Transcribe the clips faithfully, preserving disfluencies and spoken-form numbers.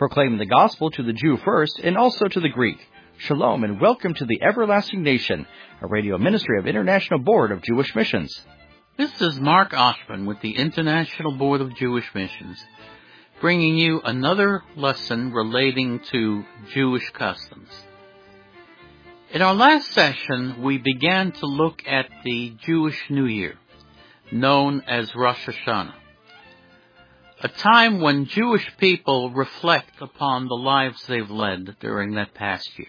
proclaiming the gospel to the Jew first and also to the Greek. Shalom and welcome to the Everlasting Nation, a radio ministry of International Board of Jewish Missions. This is Mark Oshman with the International Board of Jewish Missions, bringing you another lesson relating to Jewish customs. In our last session, we began to look at the Jewish New Year, known as Rosh Hashanah, a time when Jewish people reflect upon the lives they've led during that past year.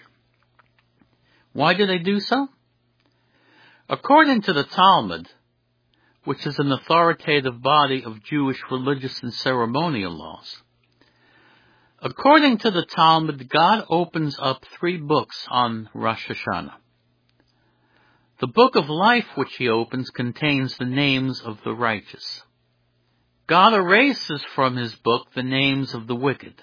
Why do they do so? According to the Talmud, which is an authoritative body of Jewish religious and ceremonial laws, according to the Talmud, God opens up three books on Rosh Hashanah. The book of life which he opens contains the names of the righteous. God erases from his book the names of the wicked,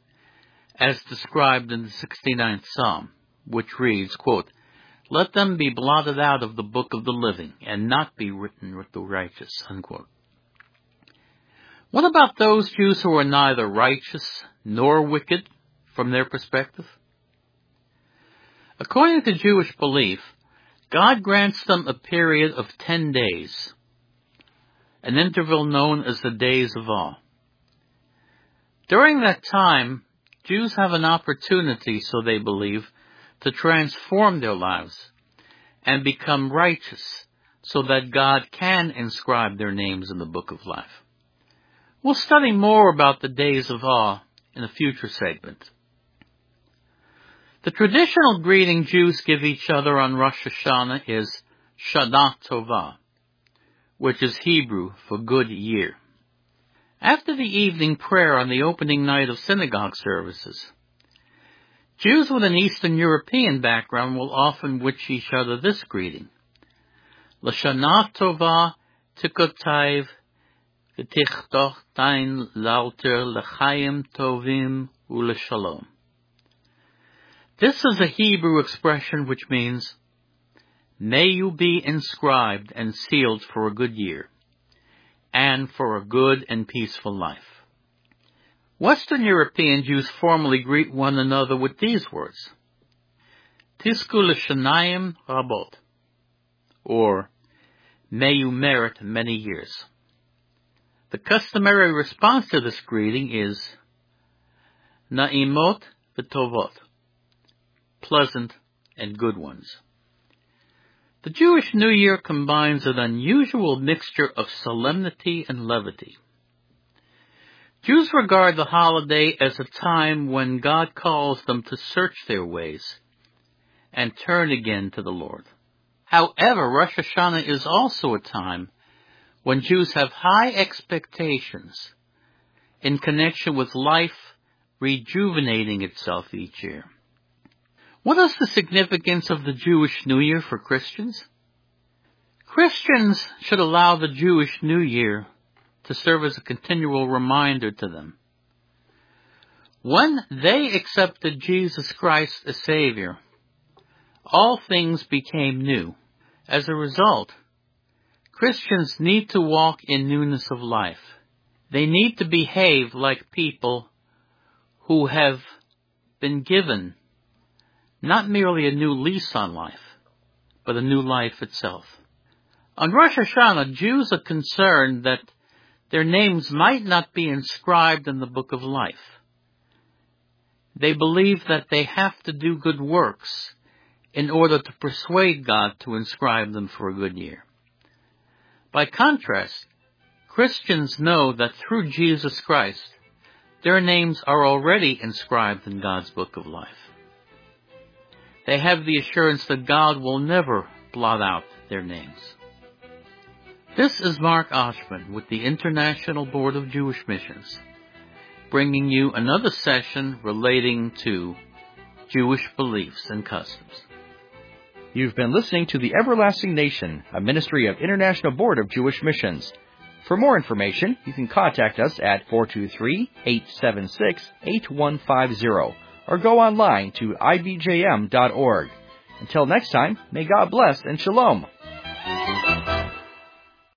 as described in the sixty-ninth Psalm, which reads, quote, "Let them be blotted out of the book of the living, and not be written with the righteous," unquote. What about those Jews who are neither righteous nor wicked from their perspective? According to Jewish belief, God grants them a period of ten days, an interval known as the Days of Awe. During that time, Jews have an opportunity, so they believe, to transform their lives and become righteous so that God can inscribe their names in the book of life. We'll study more about the Days of Awe in a future segment. The traditional greeting Jews give each other on Rosh Hashanah is Shana Tova, which is Hebrew for good year. After the evening prayer on the opening night of synagogue services, Jews with an Eastern European background will often wish each other this greeting: L'shana tova tikotayv v'tichtoch dein lauter l'chaim tovim u'l'shalom. This is a Hebrew expression which means, may you be inscribed and sealed for a good year, and for a good and peaceful life. Western European Jews formally greet one another with these words: Tizku l'shanayim rabot, or may you merit many years. The customary response to this greeting is Na'imot v'tovot, pleasant and good ones. The Jewish New Year combines an unusual mixture of solemnity and levity. Jews regard the holiday as a time when God calls them to search their ways and turn again to the Lord. However, Rosh Hashanah is also a time when Jews have high expectations in connection with life rejuvenating itself each year. What is the significance of the Jewish New Year for Christians? Christians should allow the Jewish New Year to serve as a continual reminder to them. When they accepted Jesus Christ as Savior, all things became new. As a result, Christians need to walk in newness of life. They need to behave like people who have been given not merely a new lease on life, but a new life itself. On Rosh Hashanah, Jews are concerned that their names might not be inscribed in the book of life. They believe that they have to do good works in order to persuade God to inscribe them for a good year. By contrast, Christians know that through Jesus Christ, their names are already inscribed in God's book of life. They have the assurance that God will never blot out their names. This is Mark Oshman with the International Board of Jewish Missions, bringing you another session relating to Jewish beliefs and customs. You've been listening to the Everlasting Nation, a ministry of International Board of Jewish Missions. For more information, you can contact us at four two three, eight seven six, eight one five zero or go online to I B J M dot org. Until next time, may God bless and shalom.